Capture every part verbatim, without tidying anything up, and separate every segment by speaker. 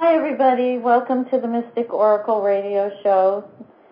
Speaker 1: Hi, everybody. Welcome to the Mystic Oracle Radio Show.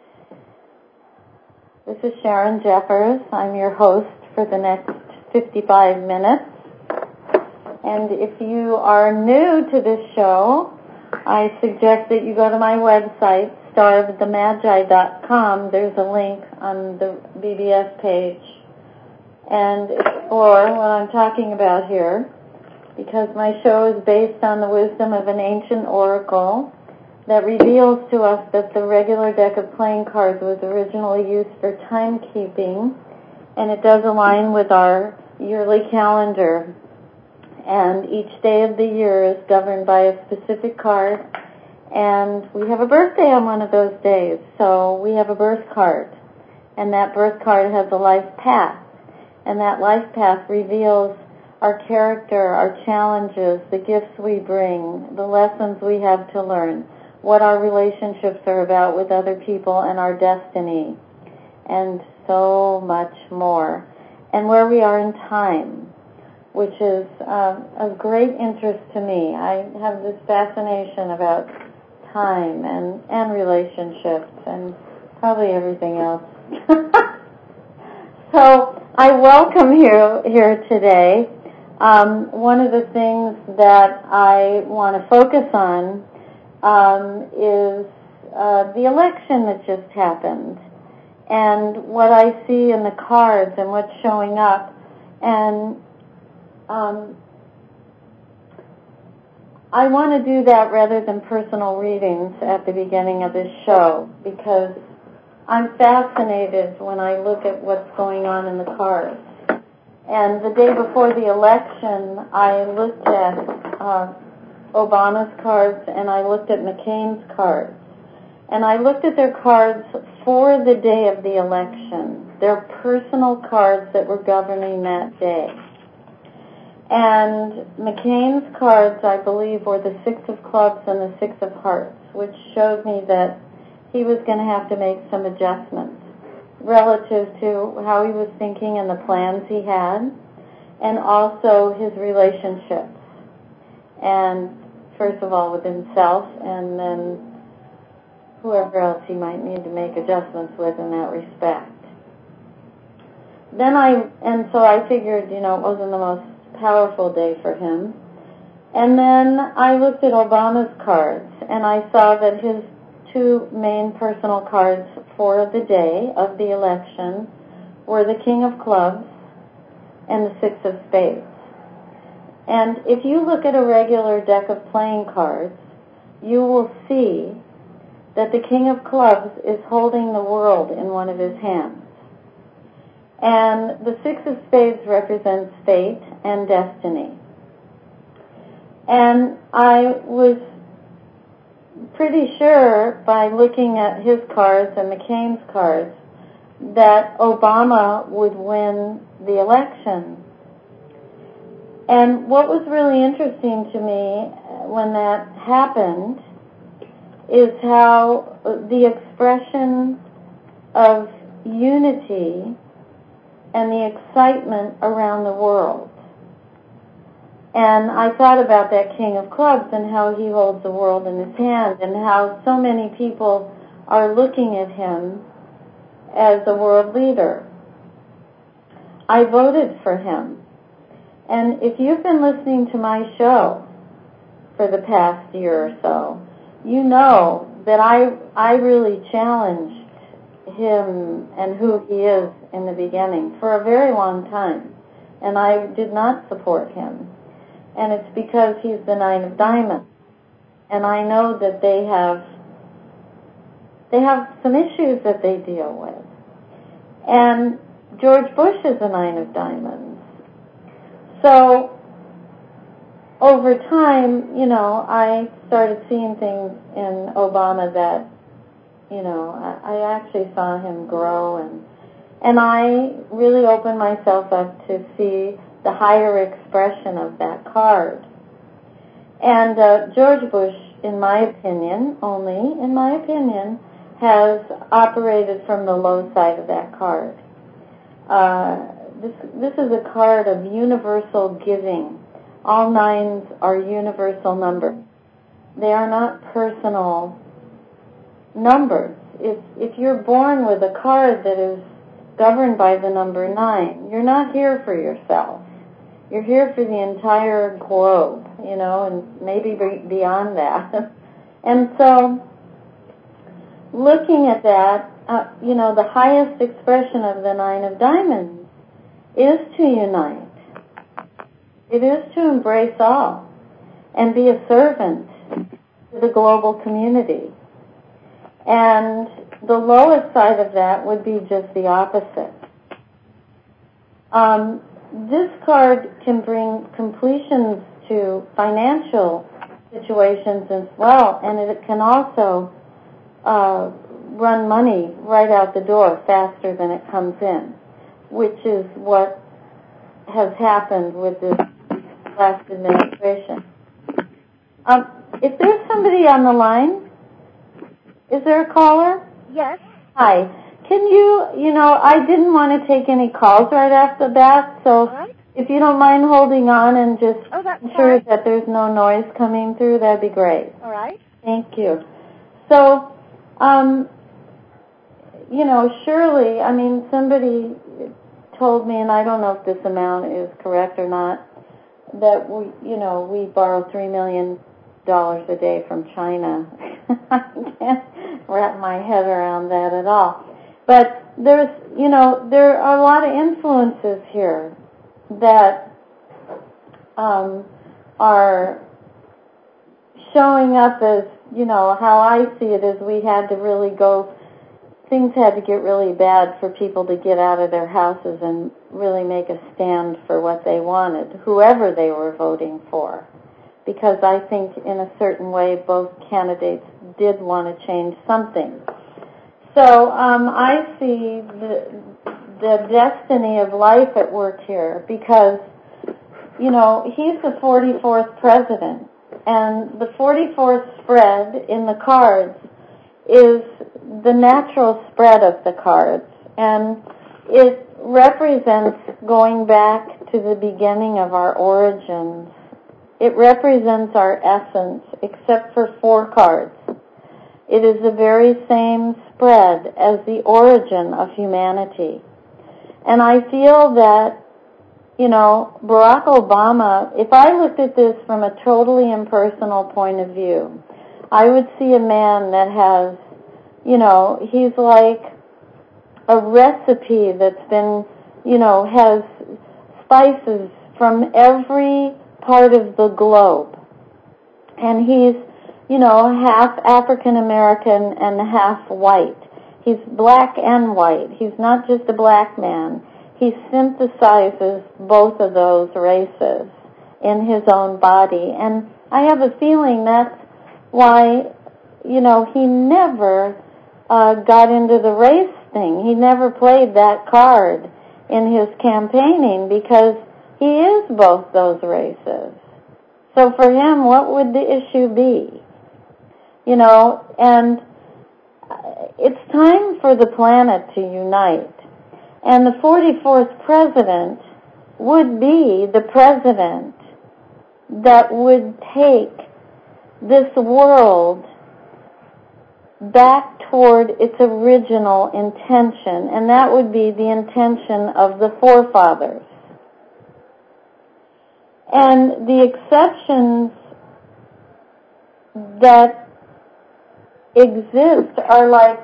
Speaker 1: This is Sharon Jeffers. I'm your host for the next fifty-five minutes. And if you are new to this show, I suggest that you go to my website, star of the magi dot com. There's a link on the B B S page. And explore what I'm talking about here, because my show is based on the wisdom of an ancient oracle that reveals to us that the regular deck of playing cards was originally used for timekeeping, and it does align with our yearly calendar. And each day of the year is governed by a specific card, and we have a birthday on one of those days, so we have a birth card, and that birth card has a life path, and that life path reveals our character, our challenges, the gifts we bring, the lessons we have to learn, what our relationships are about with other people and our destiny, and so much more. And where we are in time, which is uh, of great interest to me. I have this fascination about time and, and relationships and probably everything else. So I welcome you here today. Um, one of the things that I want to focus on um, is uh, the election that just happened, and what I see in the cards and what's showing up. And um, I want to do that rather than personal readings at the beginning of this show, because I'm fascinated when I look at what's going on in the cards. And the day before the election, I looked at uh, Obama's cards and I looked at McCain's cards. And I looked at their cards for the day of the election, their personal cards that were governing that day. And McCain's cards, I believe, were the Six of Clubs and the Six of Hearts, which showed me that he was going to have to make some adjustments relative to how he was thinking and the plans he had, and also his relationships. And first of all with himself, and then whoever else he might need to make adjustments with in that respect. Then I, and so I figured, you know, it wasn't the most powerful day for him. And then I looked at Obama's cards, and I saw that his two main personal cards for the day of the election were the King of Clubs and the Six of Spades. And if you look at a regular deck of playing cards, you will see that the King of Clubs is holding the world in one of his hands. And the Six of Spades represents fate and destiny. And I was pretty sure by looking at his cards and McCain's cards that Obama would win the election. And what was really interesting to me when that happened is how the expression of unity and the excitement around the world. And I thought about that King of Clubs and how he holds the world in his hand, and how so many people are looking at him as a world leader. I voted for him. And if you've been listening to my show for the past year or so, you know that I I really challenged him and who he is in the beginning for a very long time. And I did not support him. And it's because he's the Nine of Diamonds. And I know that they have they have some issues that they deal with. And George Bush is a Nine of Diamonds. So over time, you know, I started seeing things in Obama that, you know, I, I actually saw him grow, and and I really opened myself up to see the higher expression of that card. And uh, George Bush, in my opinion, only in my opinion, has operated from the low side of that card. Uh, this, this is a card of universal giving. All nines are universal numbers. They are not personal numbers. If, if you're born with a card that is governed by the number nine, you're not here for yourself. You're here for the entire globe, you know, and maybe beyond that. And so, looking at that, uh, you know, the highest expression of the Nine of Diamonds is to unite. It is to embrace all and be a servant to the global community. And the lowest side of that would be just the opposite. Um, this card can bring completions to financial situations as well, and it can also uh, run money right out the door faster than it comes in, which is what has happened with this last administration. Um, if there's somebody on the line, is there a caller?
Speaker 2: Yes.
Speaker 1: Hi. Can you, you know, I didn't want to take any calls right after the bat, so
Speaker 2: right.
Speaker 1: If you don't mind holding on and just
Speaker 2: oh, that's
Speaker 1: ensure
Speaker 2: fine.
Speaker 1: that there's no noise coming through, that'd be great.
Speaker 2: All right.
Speaker 1: Thank you. So, um, you know, surely, I mean, somebody told me, and I don't know if this amount is correct or not, that we, you know, we borrow three million dollars a day from China. I can't wrap my head around that at all. But there's, you know, there are a lot of influences here that um, are showing up as, you know, how I see it is we had to really go, things had to get really bad for people to get out of their houses and really make a stand for what they wanted, whoever they were voting for. Because I think in a certain way both candidates did want to change something. So um, I see the, the destiny of life at work here because, you know, he's the forty-fourth president, and the forty-fourth spread in the cards is the natural spread of the cards, and it represents going back to the beginning of our origins. It represents our essence, except for four cards. It is the very same spread as the origin of humanity. And I feel that, you know, Barack Obama, if I looked at this from a totally impersonal point of view, I would see a man that has, you know, he's like a recipe that's been, you know, has spices from every part of the globe. And he's, you know, half African American and half white. He's black and white. He's not just a black man. He synthesizes both of those races in his own body. And I have a feeling that's why, you know, he never uh, got into the race thing. He never played that card in his campaigning because he is both those races. So for him, what would the issue be? You know, and it's time for the planet to unite. And the forty-fourth president would be the president that would take this world back toward its original intention, and that would be the intention of the forefathers. And the exceptions that exist are like,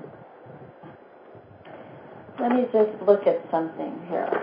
Speaker 1: let me just look at something here.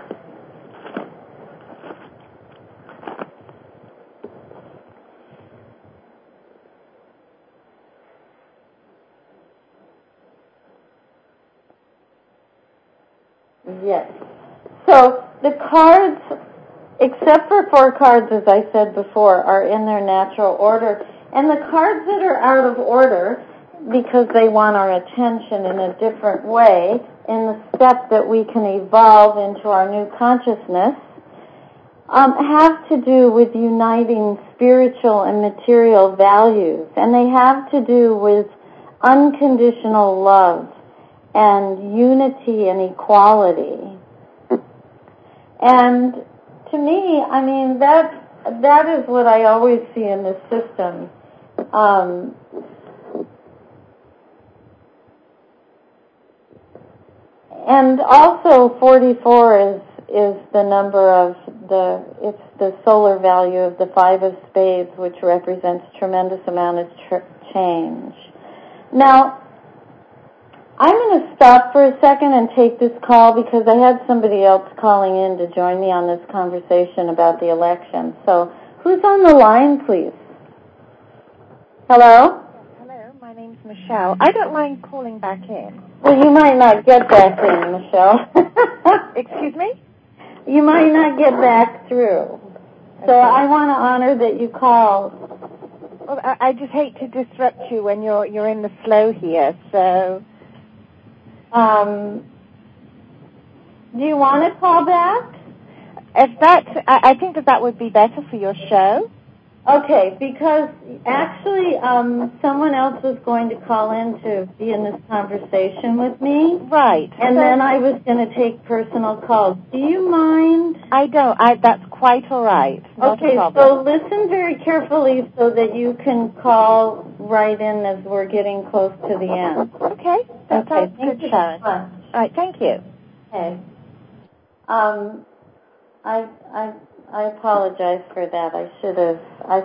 Speaker 1: Yes. So the cards, except for four cards, as I said before, are in their natural order. And the cards that are out of order, because they want our attention in a different way, in the step that we can evolve into our new consciousness, um, have to do with uniting spiritual and material values. And they have to do with unconditional love and unity and equality. And to me, I mean, that that is what I always see in this system. Um, and also forty-four is is the number of the, it's the solar value of the five of spades, which represents tremendous amount of tr- change. Now, I'm going to stop for a second and take this call because I had somebody else calling in to join me on this conversation about the election. So, who's on the line, please? Hello?
Speaker 2: Hello, my name's Michelle. I don't mind calling back in.
Speaker 1: Well, you might not get back in, Michelle.
Speaker 2: Excuse me?
Speaker 1: You might not get back through. So
Speaker 2: Okay.
Speaker 1: I want to honor that you called.
Speaker 2: Well, I, I just hate to disrupt you when you're you're in the flow here, so...
Speaker 1: Um, do you want to call back?
Speaker 2: If that, I, I think that that would be better for your show.
Speaker 1: Okay, because actually um, someone else was going to call in to be in this conversation with me.
Speaker 2: Right.
Speaker 1: And
Speaker 2: so,
Speaker 1: then I was going to take personal calls. Do you mind?
Speaker 2: I don't. I, that's quite all right. Not
Speaker 1: Okay,
Speaker 2: a problem.
Speaker 1: so listen very carefully so that you can call right in as we're getting close to the end.
Speaker 2: Okay. That
Speaker 1: Okay,
Speaker 2: sounds
Speaker 1: thank
Speaker 2: good,
Speaker 1: you
Speaker 2: Sharon.
Speaker 1: so much.
Speaker 2: All right, thank you.
Speaker 1: Okay. Um, I, I, I apologize for that. I should have, I,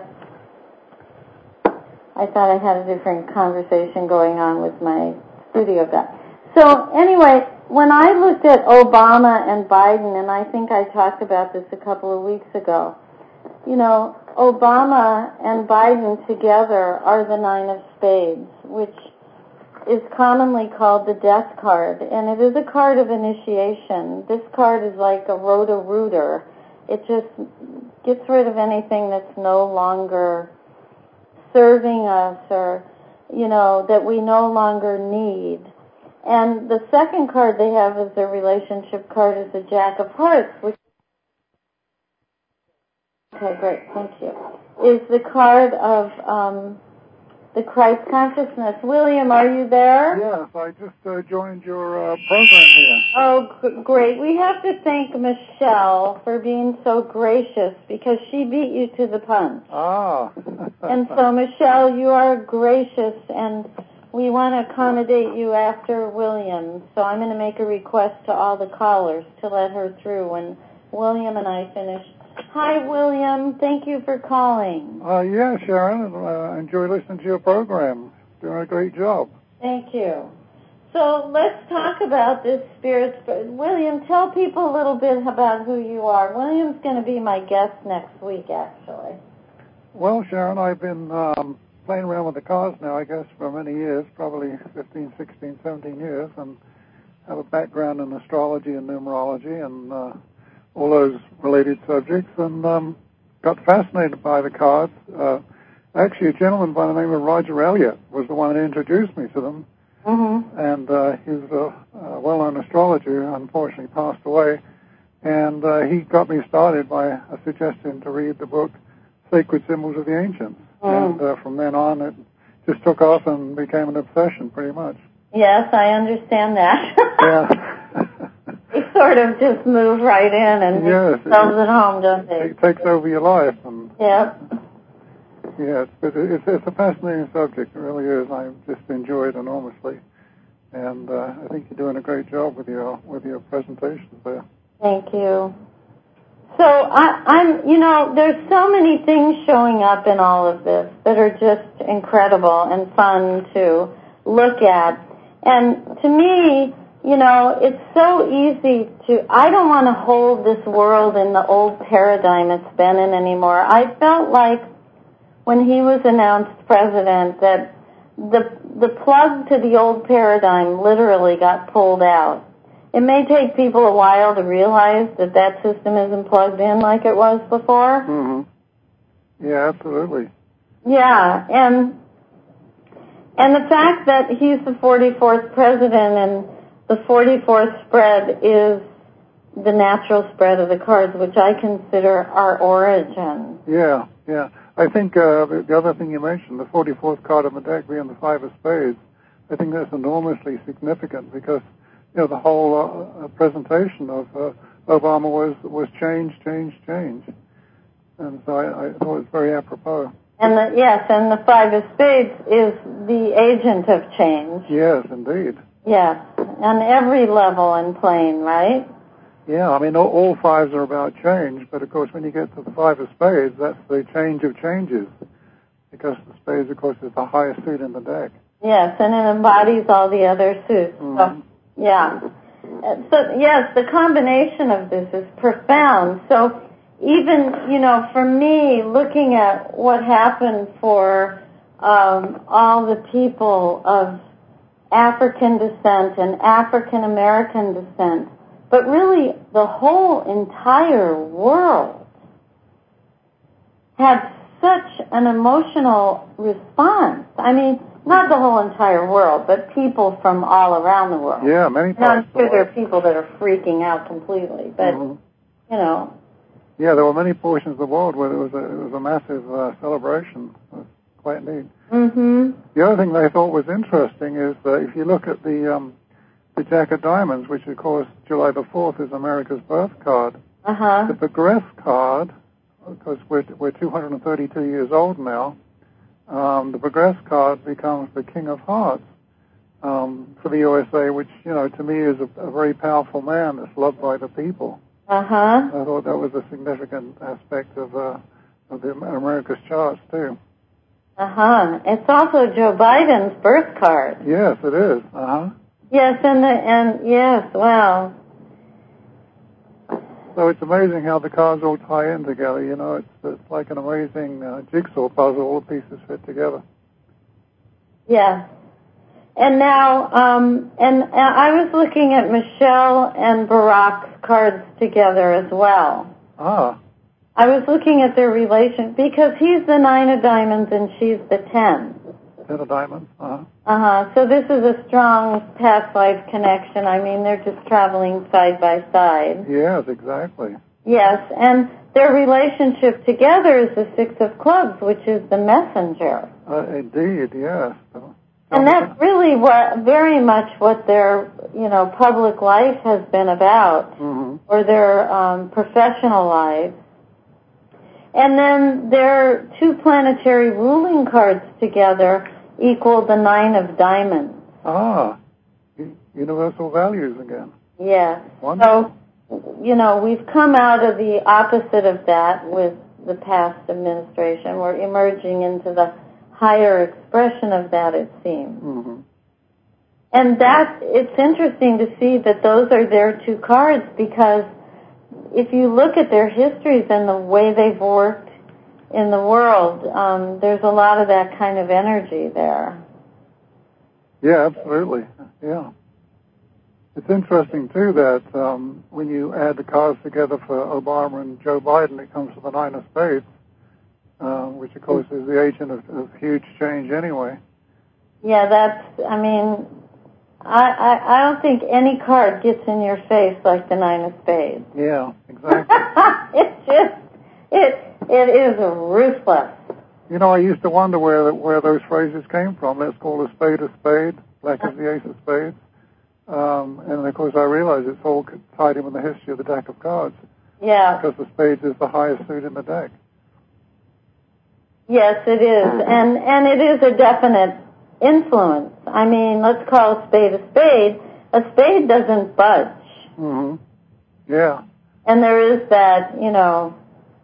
Speaker 1: I thought I had a different conversation going on with my studio guy. So anyway, when I looked at Obama and Biden, and I think I talked about this a couple of weeks ago, you know, Obama and Biden together are the nine of spades, which is commonly called the death card, and it is a card of initiation. This card is like a roto-rooter. It just gets rid of anything that's no longer serving us or, you know, that we no longer need. And the second card they have as their relationship card is the Jack of Hearts, which, okay, great, thank you, is the card of um, the Christ consciousness. William, are you there?
Speaker 3: Yes, I just uh, joined your uh, program here.
Speaker 1: Oh, g- great. We have to thank Michelle for being so gracious because she beat you to the punch.
Speaker 3: Ah.
Speaker 1: And so, Michelle, you are gracious, and we want to accommodate you after William. So I'm going to make a request to all the callers to let her through when William and I finish. Hi, William. Thank you for calling.
Speaker 3: Uh, yeah, Sharon. I uh, enjoy listening to your program. Doing a great job.
Speaker 1: Thank you. So let's talk about this spirit. William, tell people a little bit about who you are. William's going to be my guest next week, actually.
Speaker 3: Well, Sharon, I've been um, playing around with the cards now, I guess, for many years, probably fifteen, sixteen, seventeen years, and have a background in astrology and numerology and uh, all those related subjects, and um, got fascinated by the cards. Uh, actually, a gentleman by the name of Roger Elliott was the one that introduced me to them.
Speaker 1: Mm-hmm.
Speaker 3: And uh, he was a, a well-known astrologer who unfortunately passed away. And uh, he got me started by a suggestion to read the book Sacred Symbols of the Ancients.
Speaker 1: Mm.
Speaker 3: And uh, from then on, it just took off and became an obsession, pretty much.
Speaker 1: Yes, I understand that.
Speaker 3: Yeah.
Speaker 1: They sort of just move right in and
Speaker 3: yes,
Speaker 1: make themselves at home, don't they?
Speaker 3: It takes over your life. And
Speaker 1: Yep.
Speaker 3: yes, but it's, it's a fascinating subject. It really is. I've just enjoyed enormously. And uh, I think you're doing a great job with your with your presentations there.
Speaker 1: Thank you. So I, I'm, you know, there's so many things showing up in all of this that are just incredible and fun to look at. And to me, you know, it's so easy to, I don't want to hold this world in the old paradigm it's been in anymore. I felt like when he was announced president that the the plug to the old paradigm literally got pulled out. It may take people a while to realize that that system isn't plugged in like it was before.
Speaker 3: Mm-hmm. Yeah, absolutely.
Speaker 1: Yeah, and and the fact that he's the forty-fourth president and the forty-fourth spread is the natural spread of the cards, which I consider our origin.
Speaker 3: Yeah, yeah. I think uh, the, the other thing you mentioned, the forty-fourth card of the deck being the Five of Spades, I think that's enormously significant because, you know, the whole uh, presentation of uh, Obama was was change, change, change. And so I, I thought it was very apropos.
Speaker 1: And the, yes, and the five of spades is the agent of change.
Speaker 3: Yes, indeed.
Speaker 1: Yes, on every level and plane, right?
Speaker 3: Yeah, I mean, all, all fives are about change, but of course when you get to the five of spades, that's the change of changes, because the spades, of course, is the highest suit in the deck.
Speaker 1: Yes, and it embodies all the other suits.
Speaker 3: Mm-hmm.
Speaker 1: So, yeah. So, yes, the combination of this is profound. So even, you know, for me, looking at what happened for um, all the people of African descent and African American descent, but really the whole entire world had such an emotional response. I mean, not the whole entire world, but people from all around the world.
Speaker 3: Yeah, many
Speaker 1: Now, I'm
Speaker 3: parts
Speaker 1: sure
Speaker 3: of the
Speaker 1: there
Speaker 3: world.
Speaker 1: are people that are freaking out completely, but,
Speaker 3: Mm-hmm.
Speaker 1: you know.
Speaker 3: Yeah, there were many portions of the world where it was a, it was a massive uh, celebration. It was quite neat.
Speaker 1: Mm-hmm.
Speaker 3: The other thing they thought was interesting is that if you look at the um, the Jack of Diamonds, which of course July the fourth is America's birth card,
Speaker 1: Uh-huh.
Speaker 3: the Progress card, because we're, we're two hundred thirty-two years old now, um, the Progress card becomes the King of Hearts um, for the U S A, which, you know, to me is a, a very powerful man that's loved by the people.
Speaker 1: Uh-huh.
Speaker 3: I thought that was a significant aspect of, uh, of the America's charts, too.
Speaker 1: Uh-huh. It's also Joe Biden's birth card.
Speaker 3: Yes, it is. Uh-huh.
Speaker 1: Yes, and the, and yes, wow.
Speaker 3: So it's amazing how the cards all tie in together, you know. It's, it's like an amazing uh, jigsaw puzzle. All the pieces fit together.
Speaker 1: Yes. And now, um, and, and I was looking at Michelle and Barack's cards together as well.
Speaker 3: Ah.
Speaker 1: I was looking at their relation, because he's the nine of diamonds and she's the ten.
Speaker 3: Ten of diamonds. Uh-huh.
Speaker 1: Uh-huh. So this is a strong past life connection. I mean, they're just traveling side by side.
Speaker 3: Yes, exactly.
Speaker 1: Yes, and their relationship together is the six of clubs, which is the messenger.
Speaker 3: Uh, indeed, yes. So,
Speaker 1: and that's really what, very much what their, you know, public life has been about,
Speaker 3: mm-hmm.
Speaker 1: or their um, professional life. And then their two planetary ruling cards together equal the nine of diamonds.
Speaker 3: Ah, universal values again.
Speaker 1: Yes.
Speaker 3: Wonderful.
Speaker 1: So, you know, we've come out of the opposite of that with the past administration. We're emerging into the higher expression of that, it seems.
Speaker 3: Mm-hmm.
Speaker 1: And that, it's interesting to see that those are their two cards, because if you look at their histories and the way they've worked in the world, um, there's a lot of that kind of energy there.
Speaker 3: Yeah, absolutely. Yeah. It's interesting, too, that um, when you add the cards together for Obama and Joe Biden, it comes to the nine of spades, uh, which, of course, is the agent of, of huge change anyway.
Speaker 1: Yeah, that's, I mean, I, I, I don't think any card gets in your face like the nine of spades.
Speaker 3: Yeah, exactly.
Speaker 1: It's just, it it is ruthless.
Speaker 3: You know, I used to wonder where where those phrases came from. Let's call a spade a spade, black is the ace of spades. Um, and, of course, I realize it's all tied in with the history of the deck of cards.
Speaker 1: Yeah.
Speaker 3: Because the spades is the highest suit in the deck.
Speaker 1: Yes, it is. And, and it is a definite influence. I mean, let's call a spade a spade. A spade doesn't budge.
Speaker 3: Mm-hmm. Yeah.
Speaker 1: And there is that, you know,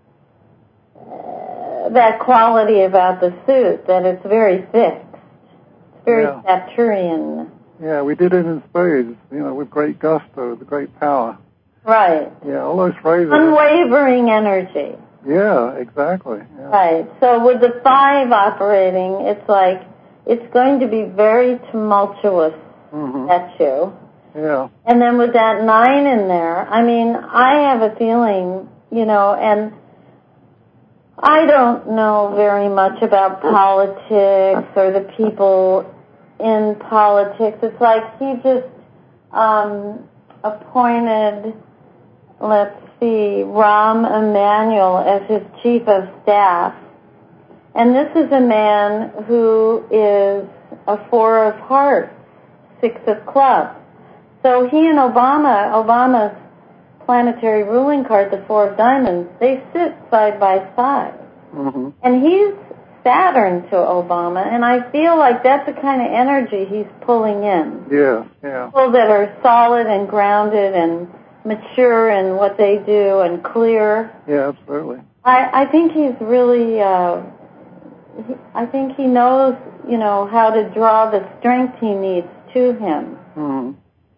Speaker 1: uh, that quality about the suit, that it's very fixed. It's very
Speaker 3: yeah.
Speaker 1: Saturnian.
Speaker 3: Yeah, we did it in spades, you know, with great gusto, with great power.
Speaker 1: Right.
Speaker 3: Yeah, all those phrases.
Speaker 1: Unwavering energy.
Speaker 3: Yeah, exactly. Yeah.
Speaker 1: Right. So with the five operating, it's like, it's going to be very tumultuous
Speaker 3: mm-hmm.
Speaker 1: at you.
Speaker 3: Yeah.
Speaker 1: And then with that nine in there, I mean, I have a feeling, you know, and I don't know very much about politics or the people in politics. It's like he just um, appointed, let's see, Rahm Emanuel as his chief of staff. And this is a man who is a four of hearts, six of clubs. So he and Obama, Obama's planetary ruling card, the four of diamonds, they sit side by side.
Speaker 3: Mm-hmm.
Speaker 1: And he's Saturn to Obama, and I feel like that's the kind of energy he's pulling in.
Speaker 3: Yeah, yeah. People
Speaker 1: that are solid and grounded and mature in what they do and clear.
Speaker 3: Yeah, absolutely.
Speaker 1: I, I think he's really, uh, he, I think he knows, you know, how to draw the strength he needs to him.
Speaker 3: Mm-hmm.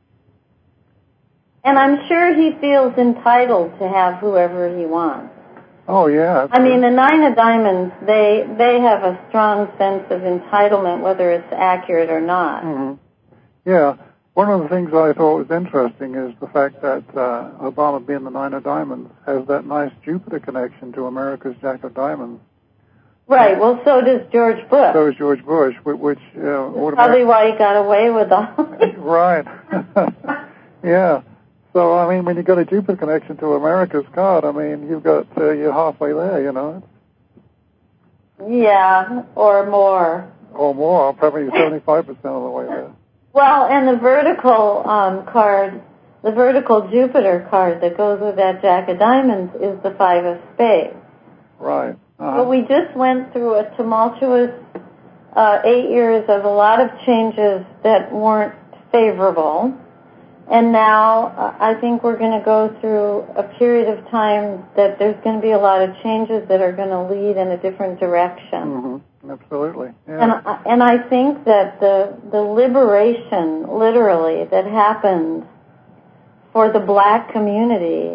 Speaker 1: And I'm sure he feels entitled to have whoever he wants.
Speaker 3: Oh, yeah.
Speaker 1: I mean, the Nine of Diamonds, they they have a strong sense of entitlement, whether it's accurate or not.
Speaker 3: Mm-hmm. Yeah. One of the things I thought was interesting is the fact that uh, Obama, being the Nine of Diamonds, has that nice Jupiter connection to America's Jack of Diamonds.
Speaker 1: Right. Well, so does George Bush.
Speaker 3: So does George Bush, which... Uh,
Speaker 1: That's probably why he got away with all
Speaker 3: Right. Yeah. So, I mean, when you got a Jupiter connection to America's card, I mean, you've got, uh, you're halfway there, you know.
Speaker 1: Yeah, or more.
Speaker 3: Or more, probably seventy-five percent of the way there.
Speaker 1: Well, and the vertical um, card, the vertical Jupiter card that goes with that Jack of Diamonds is the Five of Spades.
Speaker 3: Right. Uh-huh.
Speaker 1: But we just went through a tumultuous uh, eight years of a lot of changes that weren't favorable. And now uh, I think we're going to go through a period of time that there's going to be a lot of changes that are going to lead in a different direction.
Speaker 3: Mm-hmm. Absolutely. Yeah.
Speaker 1: And I, and I think that the the liberation, literally, that happened for the black community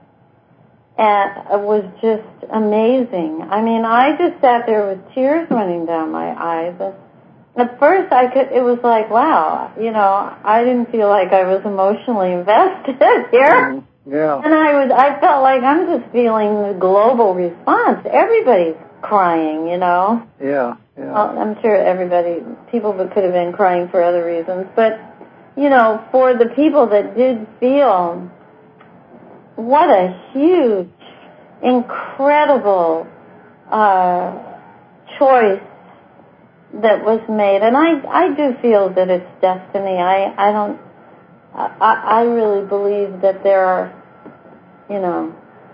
Speaker 1: uh, was just amazing. I mean, I just sat there with tears running down my eyes. And at first, I could. It was like, wow, you know, I didn't feel like I was emotionally invested here.
Speaker 3: Mm-hmm. Yeah.
Speaker 1: And I was, I felt like I'm just feeling the global response. Everybody's crying, you know.
Speaker 3: Yeah, yeah.
Speaker 1: Well, I'm sure everybody, people could have been crying for other reasons, but you know, for the people that did feel, what a huge, incredible uh, choice that was made, and I, I do feel that it's destiny. I, I don't, I, I really believe that there are, you know,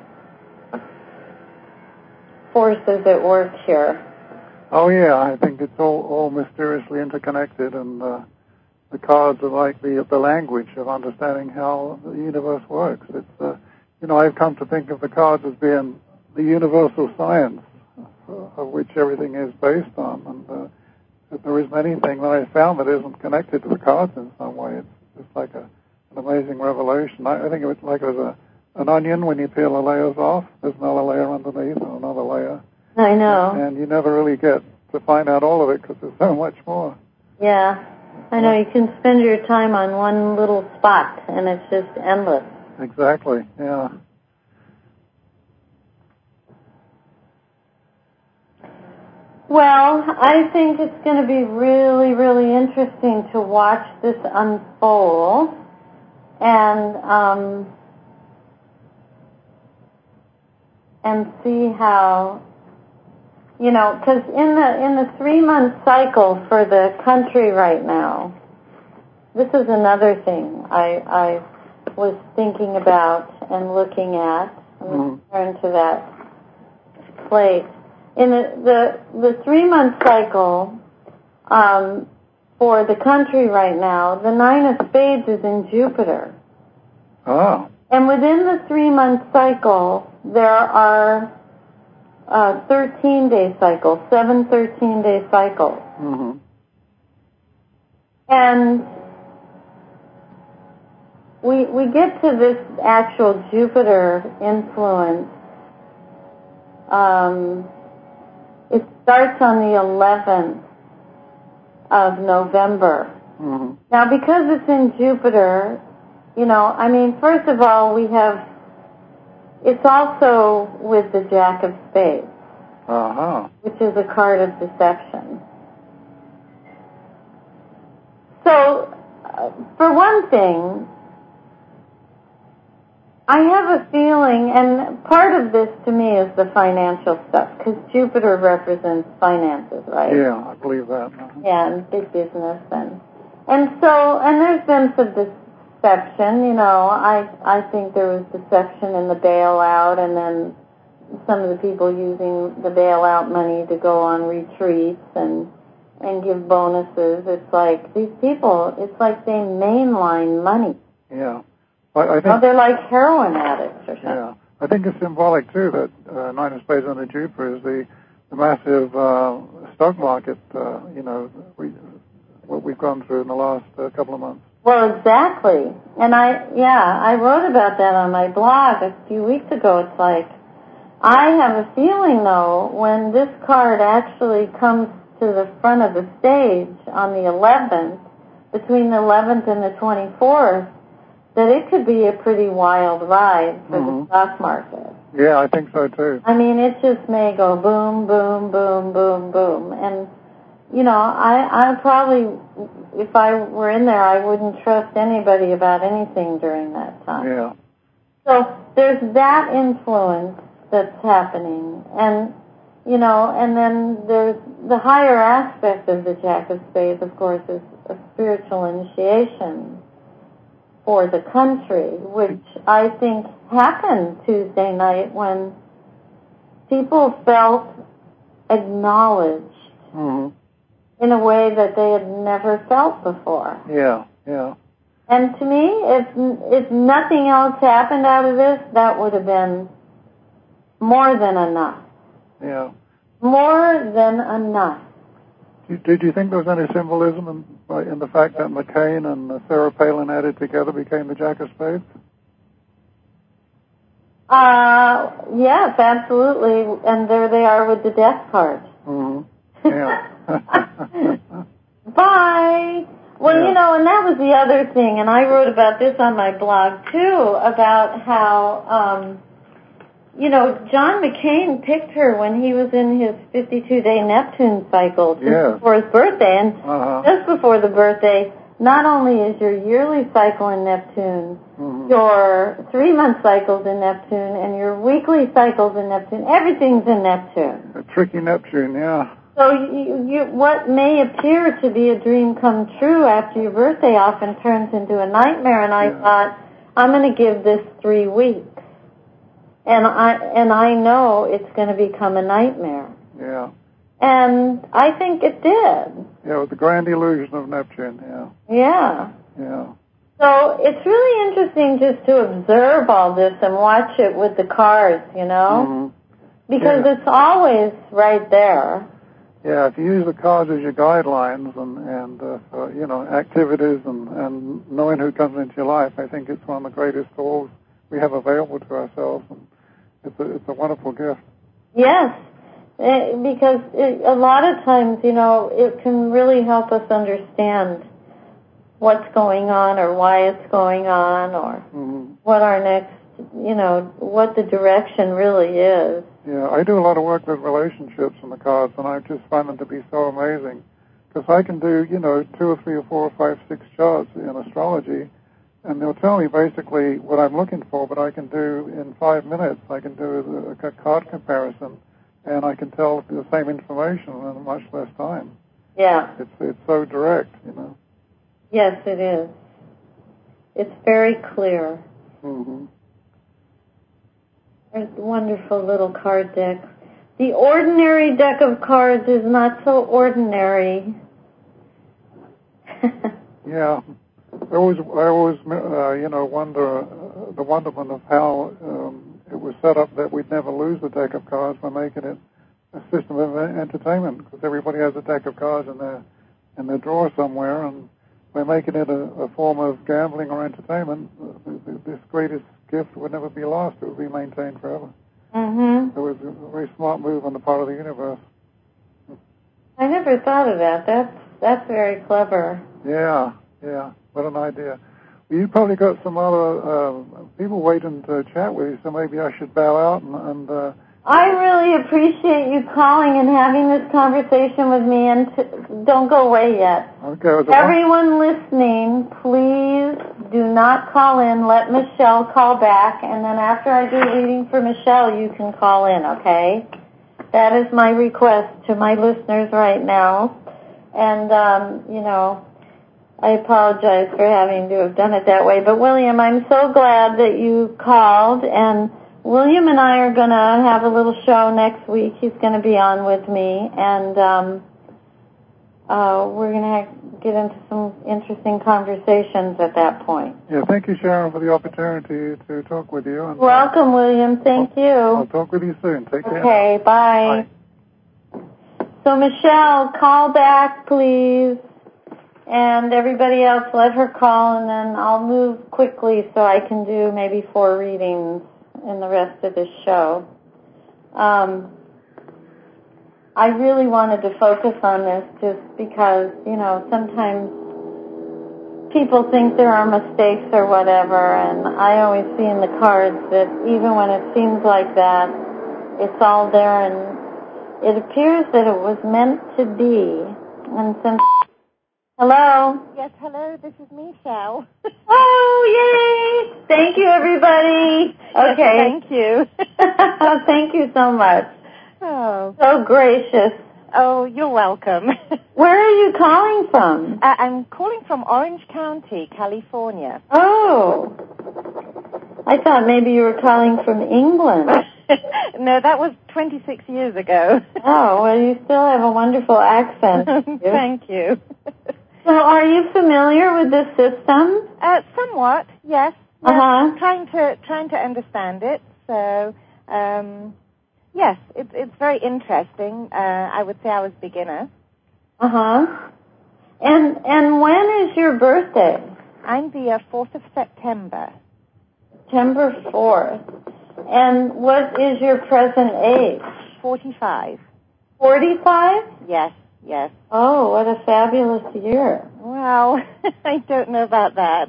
Speaker 1: forces at work here.
Speaker 3: Oh yeah, I think it's all, all mysteriously interconnected, and uh, the cards are like the the language of understanding how the universe works. It's, uh, you know, I've come to think of the cards as being the universal science of which everything is based on, and uh, if there isn't anything that I found that isn't connected to the cards in some way. It's just like a, an amazing revelation. I, I think of it like as a an onion. When you peel the layers off, there's another layer underneath and another layer.
Speaker 1: I know.
Speaker 3: And, and you never really get to find out all of it because there's so much more.
Speaker 1: Yeah. I know. You can spend your time on one little spot, and it's just endless.
Speaker 3: Exactly, yeah.
Speaker 1: Well, I think it's going to be really, really interesting to watch this unfold, and um, and see how, you know, because in the in the three month cycle for the country right now, this is another thing I I was thinking about and looking at. I'm going to turn to that plate. In the, the, the three-month cycle um, for the country right now, the Nine of Spades is in Jupiter.
Speaker 3: Oh.
Speaker 1: And within the three-month cycle, there are uh, thirteen-day cycles, seven thirteen-day cycles.
Speaker 3: Mm-hmm.
Speaker 1: And we we get to this actual Jupiter influence. Um, It starts on the eleventh of November.
Speaker 3: Mm-hmm.
Speaker 1: Now, because it's in Jupiter, you know, I mean, first of all, we have, it's also with the Jack of Spades,
Speaker 3: uh-huh.
Speaker 1: which is a card of deception. So, uh, for one thing, I have a feeling, and part of this to me is the financial stuff, because Jupiter represents finances, right?
Speaker 3: Yeah, I believe that. Uh-huh.
Speaker 1: Yeah, and big business, and and so, and there's been some deception. You know, I I think there was deception in the bailout, and then some of the people using the bailout money to go on retreats and and give bonuses. It's like these people, it's like they mainline money.
Speaker 3: Yeah. I, I think,
Speaker 1: oh, they're like heroin addicts or something.
Speaker 3: Yeah. I think it's symbolic, too, that uh, Nine of Spades on the Jupiter is the, the massive uh, stock market, uh, you know, we, what we've gone through in the last uh, couple of months.
Speaker 1: Well, exactly. And I, yeah, I wrote about that on my blog a few weeks ago. It's like, I have a feeling, though, when this card actually comes to the front of the stage on the eleventh, between the eleventh and the twenty-fourth, that it could be a pretty wild ride for mm-hmm. the stock market.
Speaker 3: Yeah, I think so, too.
Speaker 1: I mean, it just may go boom, boom, boom, boom, boom. And, you know, I, I probably, if I were in there, I wouldn't trust anybody about anything during that time.
Speaker 3: Yeah.
Speaker 1: So there's that influence that's happening. And, you know, and then there's the higher aspect of the Jack of Spades, of course, is a spiritual initiation for the country, which I think happened Tuesday night when people felt acknowledged
Speaker 3: mm-hmm.
Speaker 1: in a way that they had never felt before.
Speaker 3: Yeah, yeah.
Speaker 1: And to me, if if nothing else happened out of this, that would have been more than enough.
Speaker 3: Yeah.
Speaker 1: More than enough.
Speaker 3: Did you think there was any symbolism in, in the fact that McCain and Sarah Palin added together became the Jack of Spades?
Speaker 1: Uh, yes, absolutely. And there they are with the death card.
Speaker 3: Mm-hmm. Yeah.
Speaker 1: Bye. Well,
Speaker 3: yeah.
Speaker 1: you know, and that was the other thing, and I wrote about this on my blog, too, about how, um, you know, John McCain picked her when he was in his fifty-two day Neptune cycle just
Speaker 3: yes.
Speaker 1: before his birthday. And
Speaker 3: uh-huh.
Speaker 1: just before the birthday, not only is your yearly cycle in Neptune,
Speaker 3: mm-hmm.
Speaker 1: your three-month cycles in Neptune, and your weekly cycles in Neptune, everything's in Neptune.
Speaker 3: A tricky Neptune, yeah.
Speaker 1: So you, you, what may appear to be a dream come true after your birthday often turns into a nightmare, and I
Speaker 3: yeah.
Speaker 1: thought, I'm going to give this three weeks. And I and I know it's going to become a nightmare.
Speaker 3: Yeah.
Speaker 1: And I think it did.
Speaker 3: Yeah, with the grand illusion of Neptune, yeah.
Speaker 1: Yeah.
Speaker 3: Yeah.
Speaker 1: So it's really interesting just to observe all this and watch it with the cards, you know?
Speaker 3: Mm-hmm.
Speaker 1: Because
Speaker 3: yeah.
Speaker 1: it's always right there.
Speaker 3: Yeah, if you use the cards as your guidelines and, and uh, for, you know, activities and, and knowing who comes into your life, I think it's one of the greatest tools we have available to ourselves. And it's a, it's a wonderful gift.
Speaker 1: Yes, it, because it, a lot of times, you know, it can really help us understand what's going on or why it's going on or
Speaker 3: mm-hmm.
Speaker 1: what our next, you know, what the direction really is.
Speaker 3: Yeah, I do a lot of work with relationships in the cards, and I just find them to be so amazing. Because I can do, you know, two or three or four or five, six charts in astrology, and they'll tell me basically what I'm looking for, but I can do in five minutes, I can do a, a card comparison, and I can tell the same information in much less time.
Speaker 1: Yeah.
Speaker 3: It's it's so direct, you know.
Speaker 1: Yes, it is. It's very clear.
Speaker 3: Mm-hmm.
Speaker 1: There's a wonderful little card deck. The ordinary deck of cards is not so ordinary.
Speaker 3: Yeah. I always, I always, uh, you know, wonder uh, the wonderment of how um, it was set up that we'd never lose the deck of cards by making it a system of entertainment, because everybody has a deck of cards in their in their drawer somewhere, and by making it a, a form of gambling or entertainment, this greatest gift would never be lost. It would be maintained forever.
Speaker 1: Mm-hmm.
Speaker 3: It was a very smart move on the part of the universe.
Speaker 1: I never thought of that. That's that's very clever.
Speaker 3: Yeah, yeah. What an idea. Well, you probably got some other uh, people waiting to chat with you, so maybe I should bow out and... and uh,
Speaker 1: I really appreciate you calling and having this conversation with me, and t- don't go away yet.
Speaker 3: Okay.
Speaker 1: Everyone listening, please do not call in. Let Michelle call back, and then after I do a reading for Michelle, you can call in, okay? That is my request to my listeners right now. And, um, you know... I apologize for having to have done it that way. But, William, I'm so glad that you called, and William and I are going to have a little show next week. He's going to be on with me, and um, uh, we're going to get into some interesting conversations at that point.
Speaker 3: Yeah, thank you, Sharon, for the opportunity to talk with you. And,
Speaker 1: Welcome, William. Thank
Speaker 3: I'll,
Speaker 1: you.
Speaker 3: I'll talk with you soon. Take care.
Speaker 1: Okay, bye.
Speaker 3: Bye.
Speaker 1: So, Michelle, call back, please. And everybody else, let her call, and then I'll move quickly so I can do maybe four readings in the rest of this show. Um, I really wanted to focus on this just because, you know, sometimes people think there are mistakes or whatever, and I always see in the cards that even when it seems like that, it's all there, and it appears that it was meant to be. And since... Hello?
Speaker 2: Yes, hello, this is Michelle.
Speaker 1: Oh, yay! Thank you, everybody. Okay.
Speaker 2: Yes, thank you.
Speaker 1: Thank you so much.
Speaker 2: Oh.
Speaker 1: So gracious.
Speaker 2: Oh, you're welcome.
Speaker 1: Where are you calling from?
Speaker 2: Uh, I'm calling from Orange County, California.
Speaker 1: Oh. I thought maybe you were calling from England.
Speaker 2: No, that was twenty-six years ago.
Speaker 1: Oh, well, you still have a wonderful accent.
Speaker 2: Thank you.
Speaker 1: So are you familiar with this system?
Speaker 2: Uh, somewhat, yes. yes.
Speaker 1: Uh-huh.
Speaker 2: Trying to trying to understand it. So, um, yes, it's it's very interesting. Uh, I would say I was beginner.
Speaker 1: Uh-huh. And and when is your birthday?
Speaker 2: I'm the uh, fourth of September.
Speaker 1: September fourth. And what is your present age?
Speaker 2: Forty-five.
Speaker 1: Forty-five?
Speaker 2: Yes. Yes.
Speaker 1: Oh, what a fabulous year.
Speaker 2: Well, I don't know about that.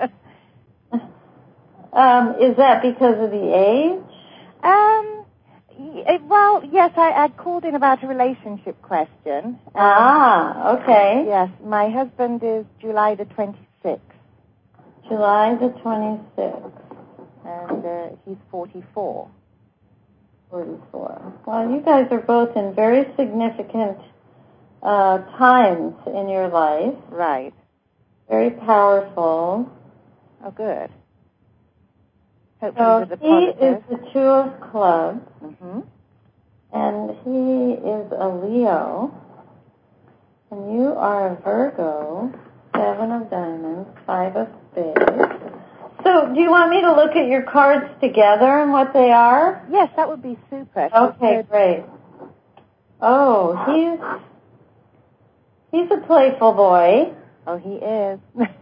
Speaker 1: um, is that because of the age?
Speaker 2: Um, y- well, yes, I, I called in about a relationship question. Um,
Speaker 1: ah, okay.
Speaker 2: Yes, my husband is July the twenty-sixth.
Speaker 1: July the twenty-sixth.
Speaker 2: And uh, he's forty-four.
Speaker 1: forty-four. Well, you guys are both in very significant Uh, times in your life.
Speaker 2: Right.
Speaker 1: Very powerful.
Speaker 2: Oh, good. Hopefully
Speaker 1: so
Speaker 2: with the
Speaker 1: he
Speaker 2: positive.
Speaker 1: is the Two of Clubs,
Speaker 2: Mm-hmm.
Speaker 1: and he is a Leo, and you are a Virgo, Seven of Diamonds, Five of Spades. So do you want me to look at your cards together and what they are?
Speaker 2: Yes, that would be super.
Speaker 1: Okay, great. Oh, he's... He's a playful boy.
Speaker 2: Oh, he is.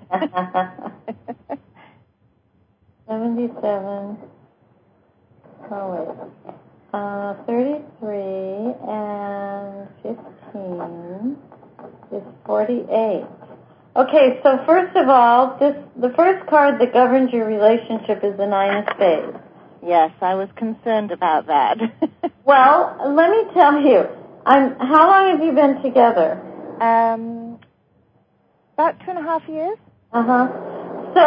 Speaker 1: seventy-seven. Oh, wait. Uh, thirty-three and fifteen is forty-eight. Okay, so first of all, this the first card that governs your relationship is the Nine of Spades.
Speaker 2: Yes, I was concerned about that.
Speaker 1: Well, let me tell you, I'm, how long have you been together?
Speaker 2: Um, about two and a half years.
Speaker 1: Uh-huh. So,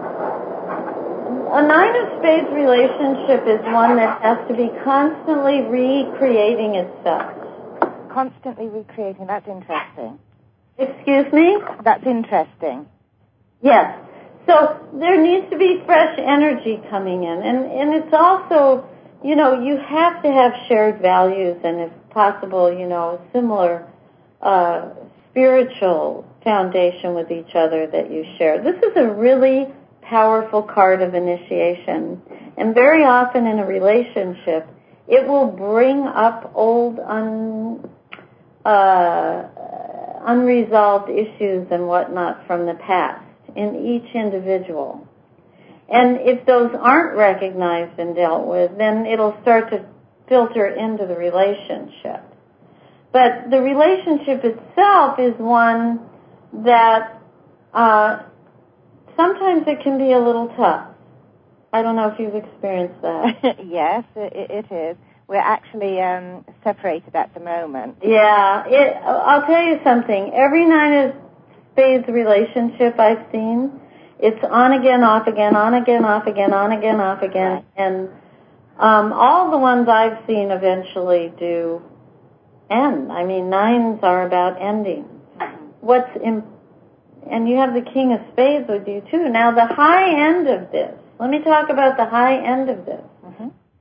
Speaker 1: a Nine of Spades relationship is one that has to be constantly recreating itself.
Speaker 2: Constantly recreating. That's interesting.
Speaker 1: Excuse me?
Speaker 2: That's interesting.
Speaker 1: Yes. So, there needs to be fresh energy coming in. And, and it's also, you know, you have to have shared values and, if possible, you know, similar uh, spiritual foundation with each other that you share. This is a really powerful card of initiation. And very often in a relationship, it will bring up old un, uh, unresolved issues and whatnot from the past in each individual. And if those aren't recognized and dealt with, then it'll start to filter into the relationship. But the relationship itself is one that uh, sometimes it can be a little tough. I don't know if you've experienced that.
Speaker 2: Yes, it, it is. We're actually um, separated at the moment.
Speaker 1: Yeah, it, I'll tell you something. Every Nine of Spades relationship I've seen, it's on again, off again, on again, off again, on again, off again. Right. And um, all the ones I've seen eventually do end. I mean, nines are about ending. Mm-hmm. What's in, and you have the King of Spades with you too. Now, the high end of this. Let me talk about the high end of this.
Speaker 2: Mm-hmm.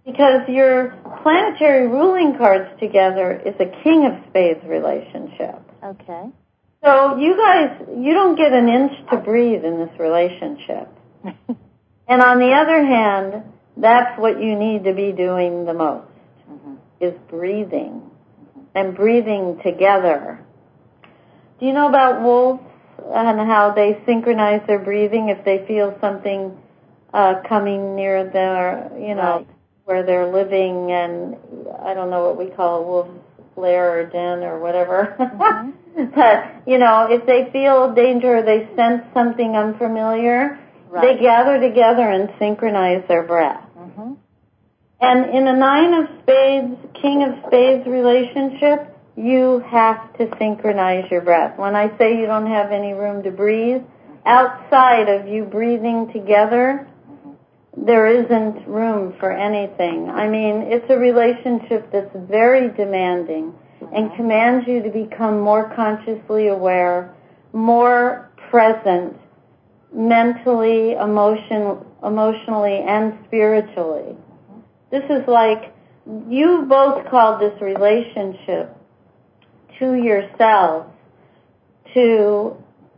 Speaker 1: Because your planetary ruling cards together is a King of Spades relationship.
Speaker 2: Okay.
Speaker 1: So you guys, you don't get an inch to breathe in this relationship. And on the other hand, that's what you need to be doing the most, mm-hmm. is breathing. Mm-hmm. And breathing together. Do you know about wolves and how they synchronize their breathing if they feel something uh, coming near their, you know, right. where they're living, and I don't know what we call a wolf's lair or den or whatever. Mm-hmm. But, you know, if they feel danger or they sense something unfamiliar, right. they gather together and synchronize their breath. Mm-hmm. And in a Nine of Spades, King of Spades relationship, you have to synchronize your breath. When I say you don't have any room to breathe, outside of you breathing together, there isn't room for anything. I mean, it's a relationship that's very demanding and commands you to become more consciously aware, more present, mentally, emotion, emotionally, and spiritually. This is like, you both called this relationship to yourselves to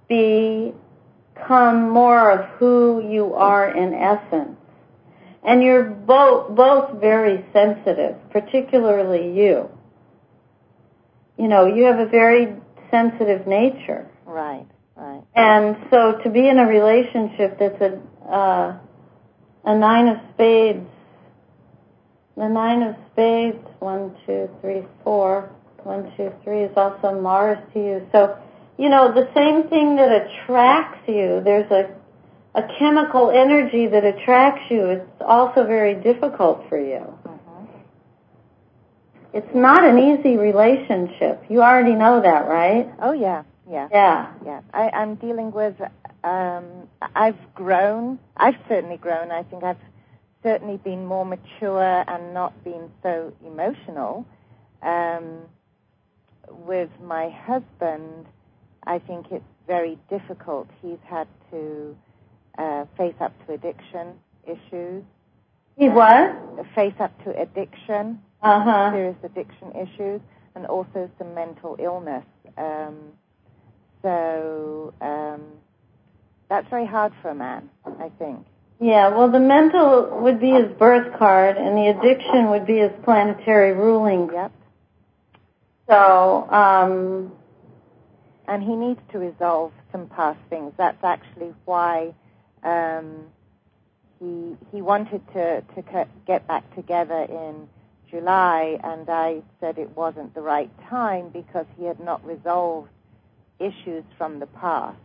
Speaker 1: become more of who you are in essence. And you're both both very sensitive, particularly you. You know, you have a very sensitive nature.
Speaker 2: Right, right.
Speaker 1: And so to be in a relationship that's a uh, a Nine of Spades, the Nine of Spades, one, two, three, four, one, two, three is also Mars to you. So, you know, the same thing that attracts you, there's a a chemical energy that attracts you. It's also very difficult for you. Mm-hmm. It's not an easy relationship. You already know that, right?
Speaker 2: Oh, yeah, yeah.
Speaker 1: Yeah.
Speaker 2: Yeah. I, I'm dealing with, um, I've grown. I've certainly grown. I think I've certainly been more mature and not been so emotional. Um, with my husband, I think it's very difficult. He's had to Uh, face up to addiction issues.
Speaker 1: He what?
Speaker 2: Uh, face up to addiction,
Speaker 1: uh-huh.
Speaker 2: serious addiction issues, and also some mental illness. Um, so um, that's very hard for a man, I think.
Speaker 1: Yeah, well, the mental would be his birth card, and the addiction would be his planetary ruling.
Speaker 2: Yep.
Speaker 1: So, um...
Speaker 2: and he needs to resolve some past things. That's actually why Um, he he wanted to, to get back together in July, and I said it wasn't the right time because he had not resolved issues from the past,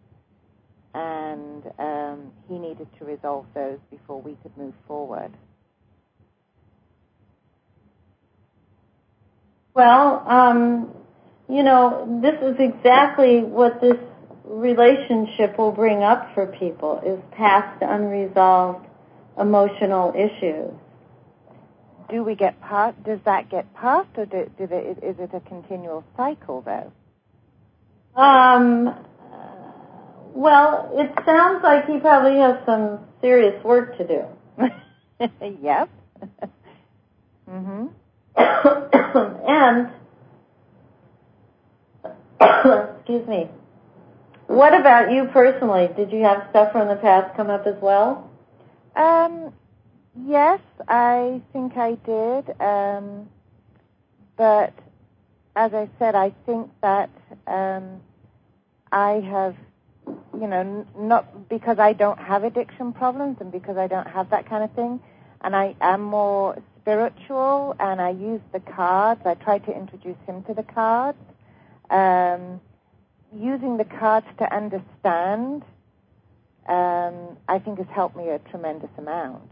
Speaker 2: and um, he needed to resolve those before we could move forward.
Speaker 1: Well, um, you know, this is exactly what this relationship will bring up for people, is past unresolved emotional issues.
Speaker 2: Do we get past, does that get past, or do, do they, is it a continual cycle, though?
Speaker 1: Um, well, it sounds like he probably has some serious work to do.
Speaker 2: Yep. Mm-hmm.
Speaker 1: And, excuse me, what about you personally? Did you have stuff from the past come up as well?
Speaker 2: Um, yes, I think I did. Um, but as I said, I think that um, I have, you know, n- not because I don't have addiction problems and because I don't have that kind of thing, and I am more spiritual, and I use the cards. I try to introduce him to the cards. Um, Using the cards to understand, um, I think has helped me a tremendous amount.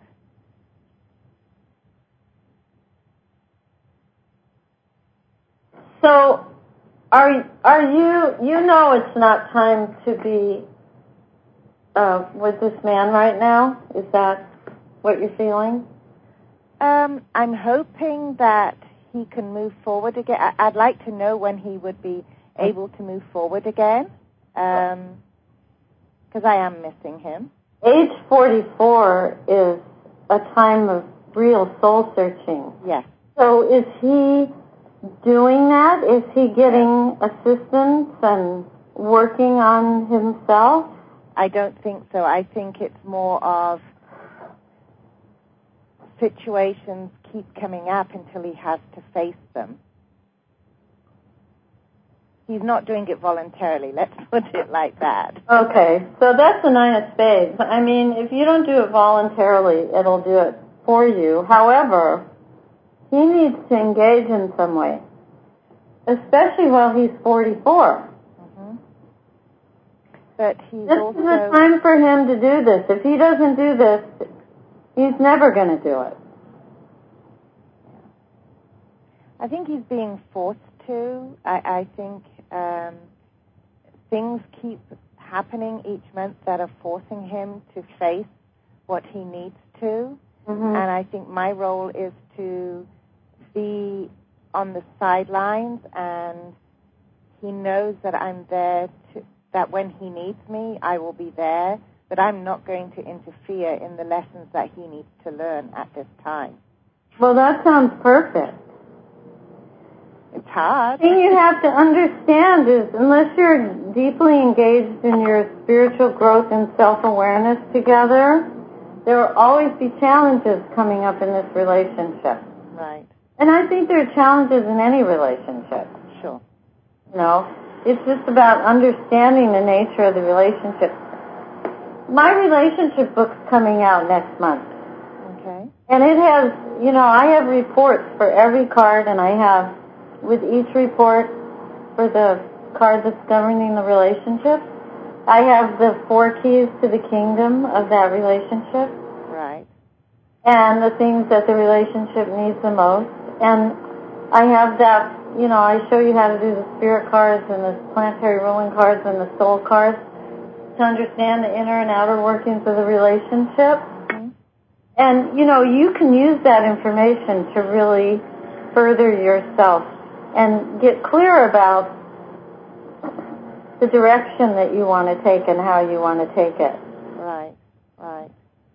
Speaker 1: So, are are you? You know, it's not time to be uh, with this man right now. Is that what you're feeling?
Speaker 2: Um, I'm hoping that he can move forward again. I- I'd like to know when he would be able to move forward again, because um, I am missing him.
Speaker 1: Age forty-four is a time of real soul searching.
Speaker 2: Yes.
Speaker 1: So is he doing that? Is he getting assistance and working on himself?
Speaker 2: I don't think so. I think it's more of situations keep coming up until he has to face them. He's not doing it voluntarily, let's put it like that.
Speaker 1: Okay, so that's the Nine of Spades. I mean, if you don't do it voluntarily, it'll do it for you. However, he needs to engage in some way, especially while he's forty-four.
Speaker 2: Mm-hmm. But he's
Speaker 1: this
Speaker 2: also...
Speaker 1: is the time for him to do this. If he doesn't do this, he's never going to do it.
Speaker 2: I think he's being forced to. I, I think um, things keep happening each month that are forcing him to face what he needs to. Mm-hmm. And I think my role is to be on the sidelines, and he knows that I'm there, to, that when he needs me, I will be there, but I'm not going to interfere in the lessons that he needs to learn at this time.
Speaker 1: Well, that sounds perfect.
Speaker 2: It's hard.
Speaker 1: The thing you have to understand is unless you're deeply engaged in your spiritual growth and self-awareness together, there will always be challenges coming up in this relationship.
Speaker 2: Right.
Speaker 1: And I think there are challenges in any relationship.
Speaker 2: Sure.
Speaker 1: You know, it's just about understanding the nature of the relationship. My relationship book's coming out next month.
Speaker 2: Okay.
Speaker 1: And it has, you know, I have reports for every card, and I have with each report for the card that's governing the relationship, I have the four keys to the kingdom of that relationship.
Speaker 2: Right.
Speaker 1: And the things that the relationship needs the most. And I have that, you know, I show you how to do the spirit cards and the planetary ruling cards and the soul cards to understand the inner and outer workings of the relationship. Mm-hmm. And, you know, you can use that information to really further yourself and get clear about the direction that you want to take and how you want to take it.
Speaker 2: Right, right.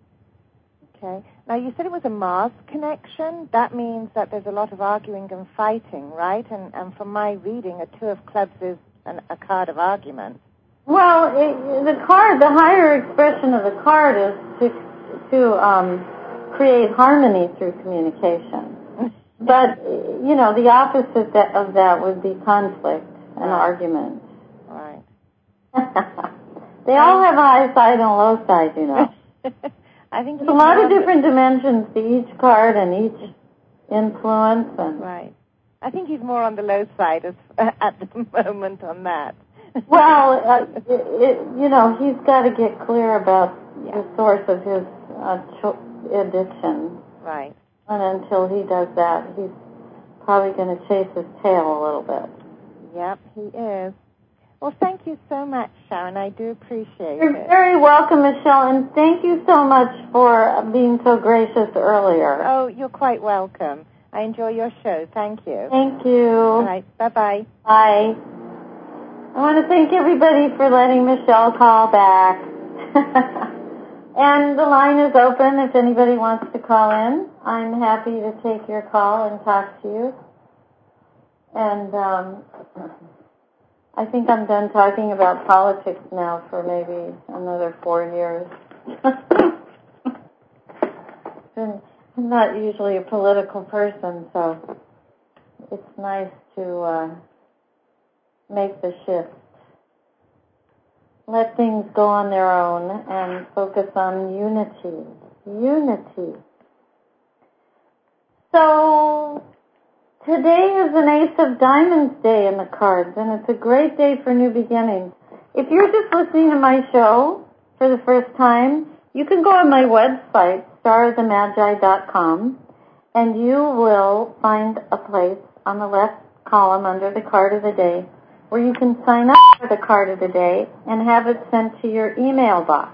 Speaker 2: Okay. Now, you said it was a Mars connection. That means that there's a lot of arguing and fighting, right? And, and from my reading, a Two of Clubs is an, a card of argument.
Speaker 1: Well, it, the card, the higher expression of the card is to, to um, create harmony through communication. But, you know, the opposite of that would be conflict and
Speaker 2: right.
Speaker 1: argument.
Speaker 2: Right.
Speaker 1: They all have a high side and a low side, you know.
Speaker 2: I think
Speaker 1: there's a lot of different dimensions to each card and each influence. And
Speaker 2: right. I think he's more on the low side as, at the moment on that.
Speaker 1: Well, uh, it, it, you know, he's got to get clear about yeah. the source of his uh, addiction.
Speaker 2: Right.
Speaker 1: And until he does that, he's probably going to chase his tail a little bit.
Speaker 2: Yep, he is. Well, thank you so much, Sharon. I do appreciate
Speaker 1: You're
Speaker 2: it.
Speaker 1: You're very welcome, Michelle, and thank you so much for being so gracious earlier.
Speaker 2: Oh, you're quite welcome. I enjoy your show. Thank you.
Speaker 1: Thank you.
Speaker 2: All right. Bye-bye.
Speaker 1: Bye. I want to thank everybody for letting Michelle call back. And the line is open if anybody wants to call in. I'm happy to take your call and talk to you. And um, I think I'm done talking about politics now for maybe another four years. And I'm not usually a political person, so it's nice to uh, make the shift. Let things go on their own and focus on unity. Unity. So, today is an Ace of Diamonds day in the cards, and it's a great day for new beginnings. If you're just listening to my show for the first time, you can go on my website, star of the magi dot com, and you will find a place on the left column under the card of the day where you can sign up for the card of the day and have it sent to your email box.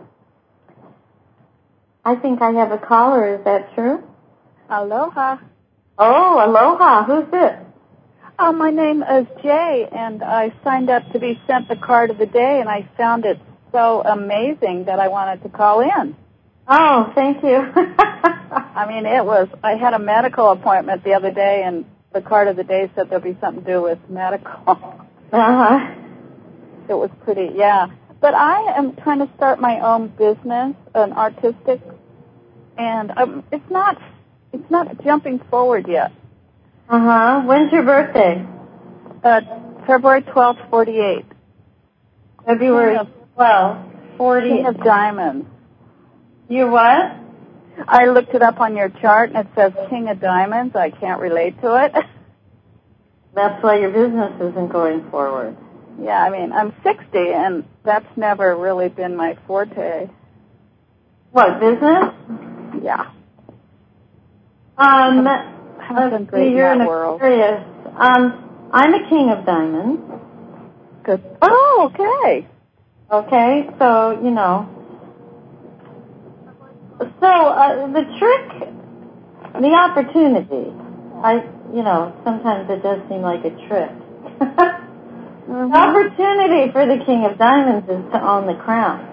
Speaker 1: I think I have a caller. Is that true?
Speaker 4: Aloha.
Speaker 1: Oh, aloha. Who's this?
Speaker 4: Oh, my name is Jay, and I signed up to be sent the card of the day, and I found it so amazing that I wanted to call in.
Speaker 1: Oh, thank you.
Speaker 4: I mean, it was, I had a medical appointment the other day, and the card of the day said there'll be something to do with medical.
Speaker 1: Uh-huh.
Speaker 4: It was pretty, yeah. But I am trying to start my own business, an artistic, and um, it's not, it's not jumping forward yet.
Speaker 1: Uh-huh. When's your birthday?
Speaker 4: Uh, February twelfth, forty-eight.
Speaker 1: February twelfth, forty-eight.
Speaker 4: King of Diamonds.
Speaker 1: You what?
Speaker 4: I looked it up on your chart, and it says King of Diamonds. I can't relate to it.
Speaker 1: That's why your business isn't going forward.
Speaker 4: Yeah, I mean, I'm sixty, and that's never really been my forte.
Speaker 1: What, business?
Speaker 4: Yeah.
Speaker 1: Um,
Speaker 4: Haven't been
Speaker 1: let's
Speaker 4: great
Speaker 1: see,
Speaker 4: in
Speaker 1: you're
Speaker 4: that
Speaker 1: an
Speaker 4: world.
Speaker 1: Aquarius. Um, I'm a King of Diamonds.
Speaker 4: Good. Oh, okay.
Speaker 1: Okay, so, you know. So, uh, the trick, the opportunity, I, you know, sometimes it does seem like a trick.
Speaker 4: Mm-hmm.
Speaker 1: The opportunity for the King of Diamonds is to own the crown.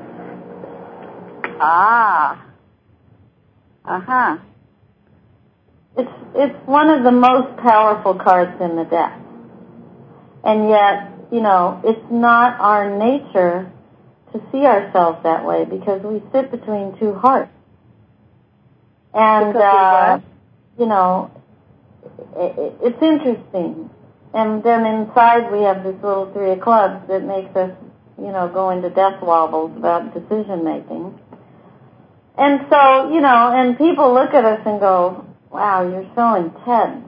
Speaker 4: Ah. Uh-huh.
Speaker 1: It's, it's one of the most powerful cards in the deck. And yet, you know, it's not our nature to see ourselves that way because we sit between two hearts. And, uh, you know, it, it's interesting. And then inside we have this little three of clubs that makes us, you know, go into death wobbles about decision making. And so, you know, and people look at us and go, wow, you're so intense.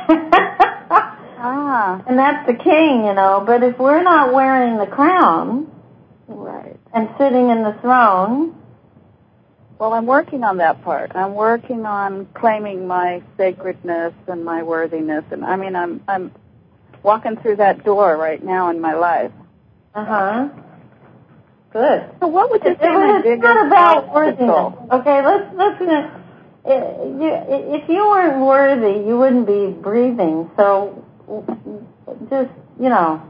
Speaker 4: Ah.
Speaker 1: And that's the king, you know. But if we're not wearing the crown
Speaker 4: Right.
Speaker 1: and sitting in the throne.
Speaker 4: Well, I'm working on that part. I'm working on claiming my sacredness and my worthiness. And I mean, I'm I'm walking through that door right now in my life.
Speaker 1: Uh-huh. Good.
Speaker 4: So what would you
Speaker 1: It,
Speaker 4: say my
Speaker 1: it's
Speaker 4: biggest
Speaker 1: not about
Speaker 4: obstacle?
Speaker 1: worthiness. Okay, let's let's. Uh, you, if you weren't worthy, you wouldn't be breathing. So, just you know,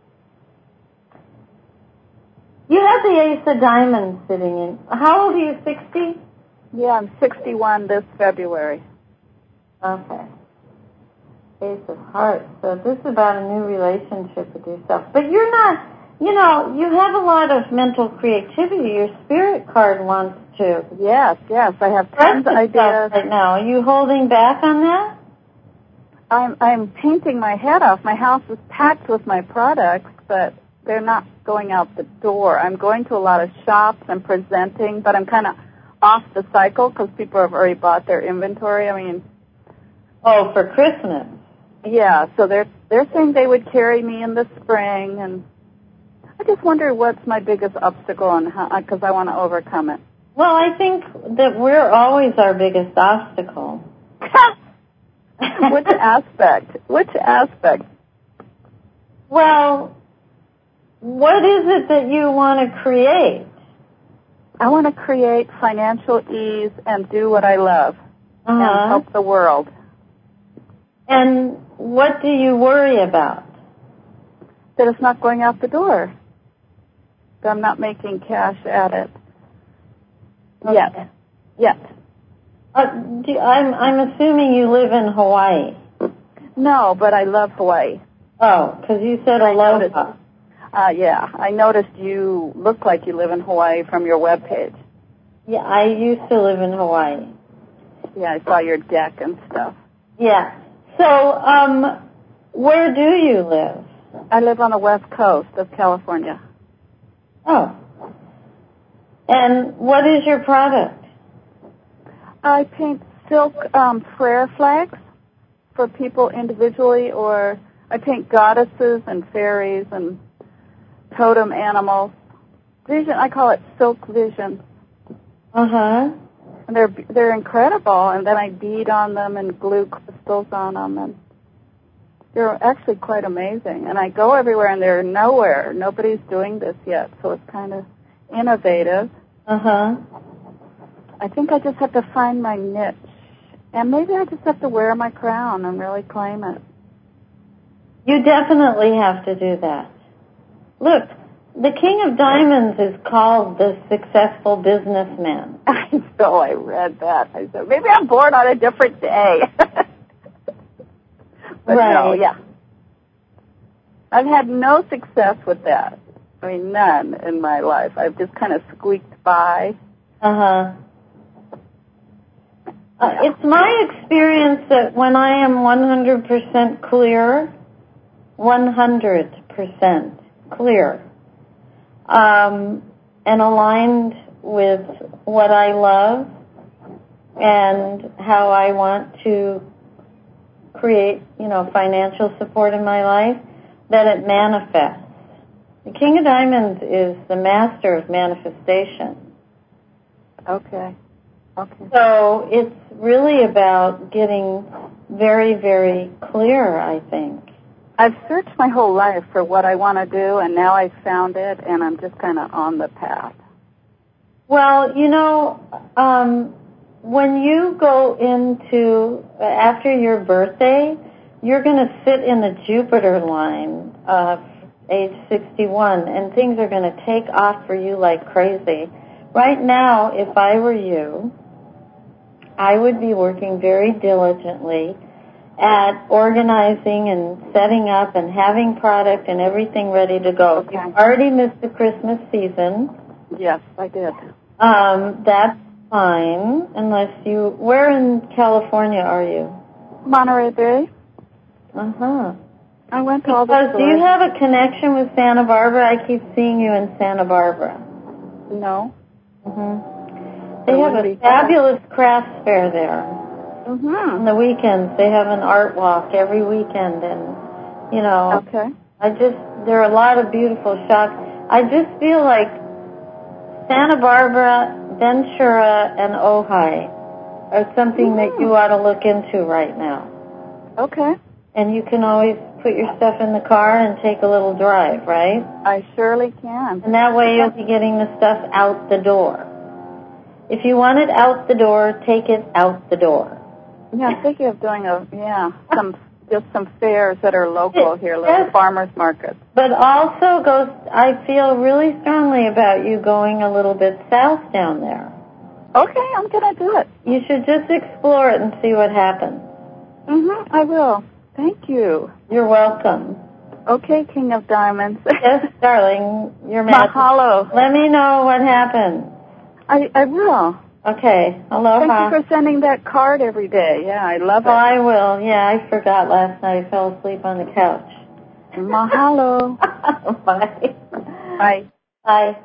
Speaker 1: you have the Ace of Diamonds sitting in. How old are you? Sixty?
Speaker 4: Yeah, I'm sixty-one this February.
Speaker 1: Okay. Ace of Hearts. So this is about a new relationship with yourself. But you're not. You know, you have a lot of mental creativity. Your spirit card wants to.
Speaker 4: Yes, yes, I have tons of ideas
Speaker 1: right now. Are you holding back on that?
Speaker 4: I'm I'm painting my head off. My house is packed with my products, but they're not going out the door. I'm going to a lot of shops and presenting, but I'm kind of off the cycle because people have already bought their inventory. I mean,
Speaker 1: oh, for Christmas.
Speaker 4: Yeah, so they're they're saying they would carry me in the spring, and I just wonder what's my biggest obstacle and how, because I want to overcome it.
Speaker 1: Well, I think that we're always our biggest obstacle.
Speaker 4: Which aspect? Which aspect?
Speaker 1: Well, what is it that you want to create?
Speaker 4: I want to create financial ease and do what I love
Speaker 1: uh-huh.
Speaker 4: and help the world.
Speaker 1: And what do you worry about?
Speaker 4: That it's not going out the door. That I'm not making cash at it.
Speaker 1: Okay.
Speaker 4: Yet. Yet.
Speaker 1: Uh, do, I'm, I'm assuming you live in Hawaii.
Speaker 4: No, but I love Hawaii.
Speaker 1: Oh, because you said aloha.
Speaker 4: Uh, yeah, I noticed you look like you live in Hawaii from your webpage.
Speaker 1: Yeah, I used to live in Hawaii.
Speaker 4: Yeah, I saw your deck and stuff.
Speaker 1: Yeah. So, um, where do you live?
Speaker 4: I live on the west coast of California.
Speaker 1: Oh. And what is your product?
Speaker 4: I paint silk um, prayer flags for people individually, or I paint goddesses and fairies and totem animals. Vision, I call it silk vision.
Speaker 1: Uh-huh.
Speaker 4: And they're they're incredible, and then I bead on them and glue crystals on them, and they're actually quite amazing. And I go everywhere, and they're nowhere. Nobody's doing this yet, so it's kind of innovative.
Speaker 1: Uh-huh.
Speaker 4: I think I just have to find my niche, and maybe I just have to wear my crown and really claim it.
Speaker 1: You definitely have to do that. Look, the King of Diamonds is called the successful businessman.
Speaker 4: I know, I read that. I said, maybe I'm born on a different day. But
Speaker 1: right.
Speaker 4: no, yeah. I've had no success with that. I mean, none in my life. I've just kind of squeaked by.
Speaker 1: Uh-huh. Uh, it's my experience that when I am one hundred percent clear, one hundred percent clear, um, and aligned with what I love and how I want to create, you know, financial support in my life, that it manifests. The King of Diamonds is the master of manifestation.
Speaker 4: Okay. Okay.
Speaker 1: So it's really about getting very, very clear, I think.
Speaker 4: I've searched my whole life for what I want to do, and now I've found it, and I'm just kind of on the path.
Speaker 1: Well, you know, um, when you go into, after your birthday, you're going to sit in the Jupiter line of age sixty-one, and things are going to take off for you like crazy. Right now, if I were you, I would be working very diligently at organizing and setting up and having product and everything ready to go.
Speaker 4: Okay.
Speaker 1: You've already missed the Christmas season.
Speaker 4: Yes, I did.
Speaker 1: Um, that's fine, unless you... Where in California are you?
Speaker 4: Monterey Bay.
Speaker 1: Uh-huh.
Speaker 4: I went to all the
Speaker 1: Because
Speaker 4: stores.
Speaker 1: do you have a connection with Santa Barbara? I keep seeing you in Santa Barbara.
Speaker 4: No.
Speaker 1: Mm-hmm. They have a fabulous craft fair there.
Speaker 4: Mm-hmm.
Speaker 1: On the weekends, they have an art walk every weekend, and, you know...
Speaker 4: Okay.
Speaker 1: I just... There are a lot of beautiful shops. I just feel like Santa Barbara, Ventura, and Ojai are something mm-hmm. that you ought to look into right now.
Speaker 4: Okay.
Speaker 1: And you can always put your stuff in the car and take a little drive, right?
Speaker 4: I surely can.
Speaker 1: And that way you'll be getting the stuff out the door. If you want it out the door, take it out the door.
Speaker 4: Yeah, I'm thinking of doing a, yeah, some just some fairs that are local
Speaker 1: it,
Speaker 4: here, little
Speaker 1: yes.
Speaker 4: farmers markets.
Speaker 1: But also goes, I feel really strongly about you going a little bit south down there.
Speaker 4: Okay, I'm going to do it.
Speaker 1: You should just explore it and see what happens.
Speaker 4: Mm-hmm, I will. Thank you.
Speaker 1: You're welcome.
Speaker 4: Okay, King of Diamonds.
Speaker 1: Yes, darling, you're magic.
Speaker 4: Mahalo.
Speaker 1: Let me know what happens.
Speaker 4: I, I will.
Speaker 1: Okay, aloha.
Speaker 4: Thank you for sending that card every day. Yeah, I love it.
Speaker 1: Oh, I will. Yeah, I forgot last night. I fell asleep on the couch.
Speaker 4: Mahalo.
Speaker 1: Bye.
Speaker 4: Bye.
Speaker 1: Bye.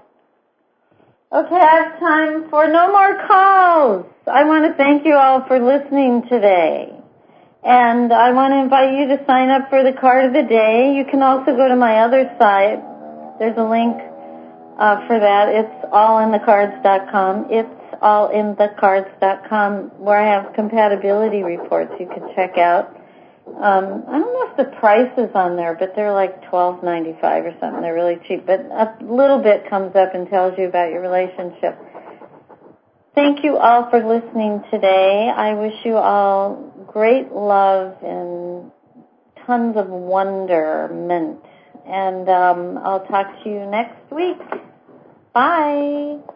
Speaker 1: Okay, I have time for no more calls. I want to thank you all for listening today. And I want to invite you to sign up for the card of the day. You can also go to my other site. There's a link uh, for that. It's all in the cards dot com. It's all in the cards dot com, where I have compatibility reports you can check out. Um, I don't know if the price is on there, but they're like twelve ninety-five or something. They're really cheap. But a little bit comes up and tells you about your relationship. Thank you all for listening today. I wish you all great love and tons of wonderment. And um, I'll talk to you next week. Bye.